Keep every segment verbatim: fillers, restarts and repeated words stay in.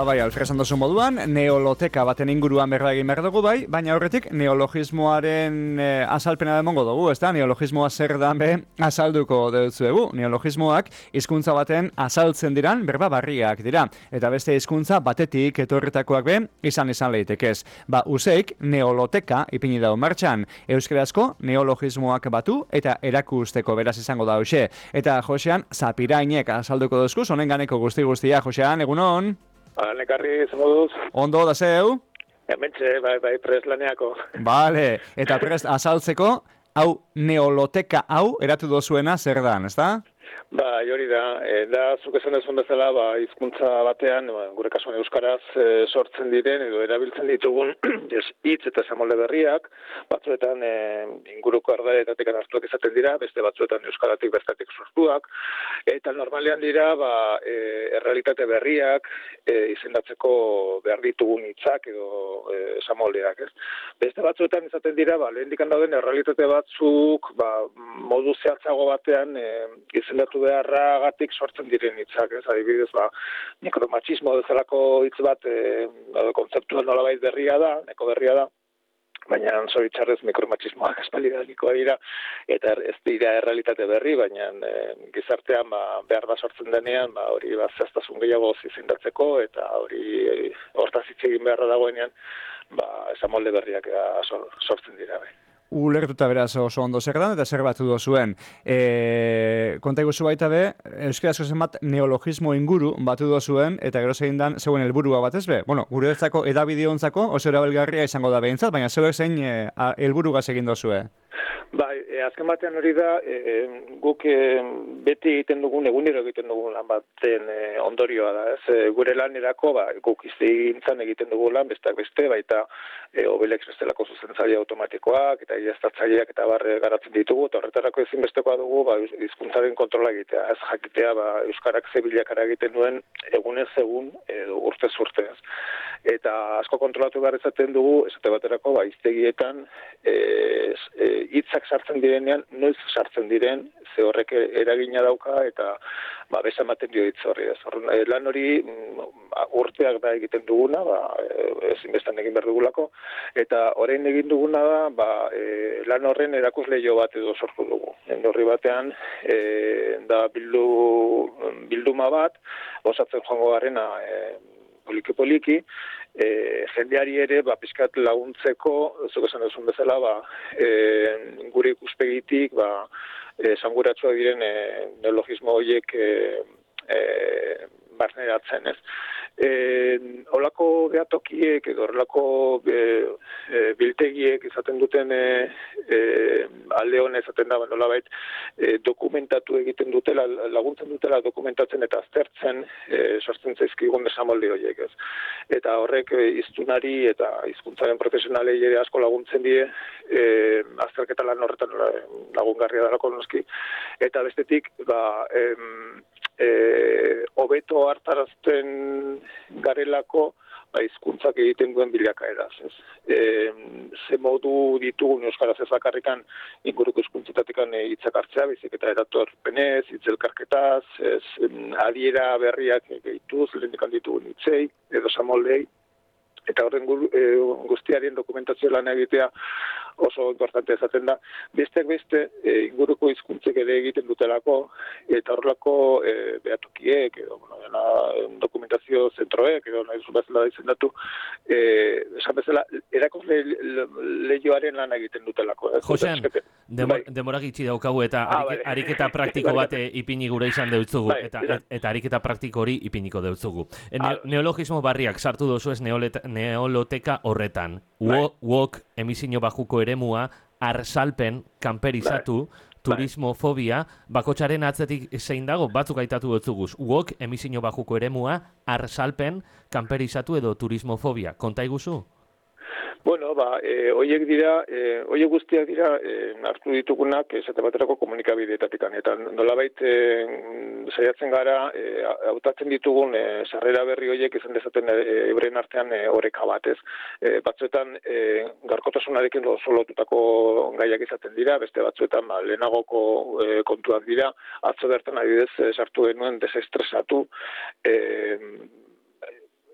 bai, Alfred esan duzu moduan, neoloteka baten inguruan berba egin behar dugu bai, baina horretik neologismoaren eh, azalpena demongo dugu, ez da? Neologismoa zer dan be azalduko dutzuegu. Neologismoak hizkuntza baten azaltzen diran berba barriak dira, eta beste hizkuntza batetik etorretakoak be izan izan leitekez. Ba, useik neoloteka ipini dau martxan, euskarazko neologismoak batu eta erakusteko beraz izango da hoxe. Eta Josean, Zapirainek azalduko duzku, honen ganeko guzti guztia, Josean, egunon? Ba, nekarri, zemoduz? Ondo, da zeu? Hementxe, bai, bai, prest laneako. Bale, eta prest azaltzeko, hau neoloteka hau eratu dozuena zer dan, ez da? Ba, hori da, e, da, zuk esan dezun bezala, ba, hizkuntza batean, ba, gure kasuan euskaraz e, sortzen diren, edo erabiltzen ditugun hitz eta esamolde berriak, batzuetan e, inguruko ardaetatik hartuak izaten dira, beste batzuetan euskaratik bertatik sortuak, eta normalean dira, ba, e, errealitate berriak e, izendatzeko behar ditugun hitzak edo e, esamoldeak, ez? Beste batzuetan izaten dira, ba, lehen dikan dauden errealitate batzuk, ba, modu zehatzago batean e, izendatu beharragatik sortzen diren hitzak, ez? Adibidez, ba, mikromachismo bezalako hitz bat, e, kontzeptua nolabait berria da, neko berria da, baina zoritxarrez mikromachismoak aspaldidanik dira, eta ez dira errealitate berri, baina e, gizartean ba, behar bat sortzen denean, ba, hori ba, zehaztasun gehiago izendatzeko, eta hori e, hortaz hitz egin beharra dagoenean, ba, esamolde berriak e, sortzen dira. Bai. Ulertuta beraz oso ondo zer dan, eta zer batu dozuen. E, konta iguzu baita be, euskarazko zenbat neologismo inguru batu dozuen, eta gero zein dan, zeuen helburua bat ez be? Bueno, gure ezako edabide hontzako oso erabilgarria izango da behintzat, baina zeu zein e, helburugaz egin dozue? Bai, e, azken batean hori da, e, guk e, beti egiten dugun, egunero egiten dugun lan baten e, ondorioa da, ez? E, gure lanerako, ba, guk izintzan egiten dugu lan, besteak beste, baita e, Obelex bestelako zuzentzaile automatikoak, eta egiaztatzaileak eta barre garatzen ditugu, eta horretarako ezinbestekoa dugu, ba, hizkuntzaren kontrola egitea, ez jakitea, ba, euskarak ze bilakara egiten duen egunez egun, edo urtez urtez. Eta asko kontrolatu behar izaten dugu, esate baterako, ba, hiztegietan, e, e, hitzak sartzen direnean, noiz sartzen diren, ze horrek eragina dauka, eta ba, besa ematen dio hitz horri. Ez. Horren, lan hori urteak da egiten duguna, ba, ezinbestan egin behar dugulako, eta orain egin duguna da, ba, e, lan horren erakusleio bat edo sortu dugu. Horri batean, e, da bildu, bilduma bat, osatzen joango garena, e, poliki-poliki, e, jendeari ere, ba, pixkat laguntzeko, zuk esan duzun bezala, ba, e, gure ikuspegitik, ba, esanguratsua diren e, neologismo horiek e, e, barneratzen, ez. E, olako behatokiek edo horrelako e, e, biltegiek izaten duten e, e, alde hone izaten da, nolabait e, dokumentatu egiten dutela, laguntzen dutela dokumentatzen eta aztertzen e, sortzen zaizkigun esamolde horiek, ez. Eta horrek e, hiztunari eta hizkuntzaren profesionalei ere asko laguntzen die e, azterketa lan horretan lagungarria darako noski. Eta bestetik, ba, em, E, hobeto hartarazten garelako ba, hizkuntzak egiten duen bilakaeraz. Ez. E, ze modu ditugun euskaraz ez bakarrikan inguruko hizkuntzetatik hitzak hartzea, baizik eta eratorpenez, hitzelkarketaz, ez, adiera berriak gehituz, lehendik ditugun hitzei, edo samoldei, eta horren guztiaren dokumentazio lan egitea oso importante ezaten da. Besteak beste, e, inguruko hizkuntzek ere egiten dutelako, eta horrelako e, behatokiek, edo bueno, dena, dokumentazio zentroek, edo nahi zu bezala da izendatu, e, esan bezala, erakusle lehioaren lan egiten dutelako. Josean, demor, demora gitxi daukagu, eta ah, arik, vale. ariketa praktiko bat ipini gure izan deutzugu, bai, eta, et, eta ariketa praktiko hori ipiniko deutzugu. E, ne, ah, neologismo barriak sartu dozu ez neoleta, neoloteka horretan. Bai. Uok emizio bajuko eremua, arsalpen, kanperizatu, bai. Turismofobia, bakotxaren atzetik zein dago, batzuk aitatu dutzuguz. Uok emizio bajuko eremua, arsalpen, kanperizatu edo turismofobia. Konta iguzu? Bueno, ba, e, oiek dira, e, oiek guztiak dira, e, hartu ditugunak, esate baterako komunikabideetatik, eta nolabait e, saiatzen gara, e, hautatzen ditugun e, sarrera berri oiek izan dezaten e, euren artean e, oreka batez. E, batzuetan, e, garkotasunarekin oso lotutako gaiak izaten dira, beste batzuetan, ba, lehenagoko e, kontuak dira, atzo bertan adibidez, e, sartu genuen desestresatu, e,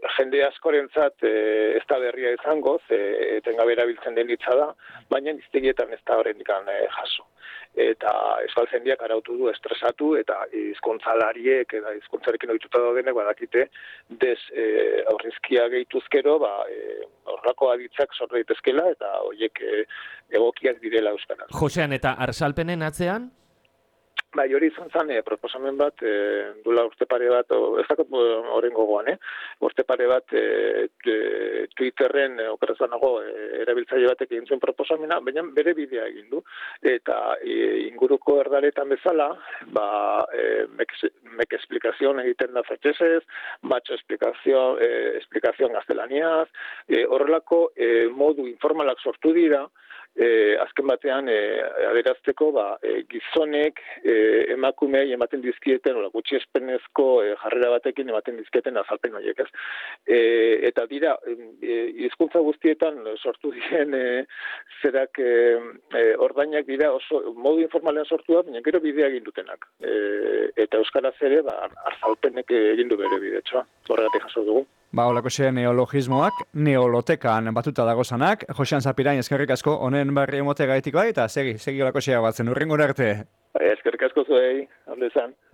jende askorentzat e, ez da berria izango, ze etengabe erabiltzen den hitza da, baina hiztegietan ez da oraindik e, jaso. Eta euskaltzaindiak arautu du estresatu eta hizkuntzalariek eta hizkuntzarekin ohituta daudenek badakite des e, aurrizkia gehituzkero, ba e, horrelako aditzak sor daitezkela eta horiek e, egokiak direla euskaraz. Josean, eta arsalpenen atzean? Bai, hori izan zen, e, proposamen bat, e, dula urte pare bat, o, ez dakot horren gogoan, eh? urte pare bat e, e, Twitterren e, okerazanago e, erabiltzaile batek egin zuen proposamena, baina bere bidea egin du. Eta e, inguruko erdaletan bezala, ba, e, mek, mek explicación egiten da frantsesez, macho explicación, e, explicación gaztelaniaz, e, horrelako e, modu informalak sortu dira, E, azken batean e, aderazteko ba, e, gizonek e, emakumei ematen dizkieten ola gutxi espenezko e, jarrera batekin ematen dizkieten azalpen horiek, ez. E, eta dira e, hizkuntza guztietan sortu diren e, zerak e, e, ordainak dira oso modu informalean sortu da, baina gero bidea egin dutenak. E, eta euskaraz ere ba azalpenek egin du bere bidetxoa. Horregatik jaso dugu. Ba, holako xe neologismoak, neolotekan batuta dagozanak. Josean Zapirain, eskerrik asko, honen barri emote gaitik bai, eta segi, segi holako xea batzen, urrengo arte. Eskerrik asko zuei, hande zan.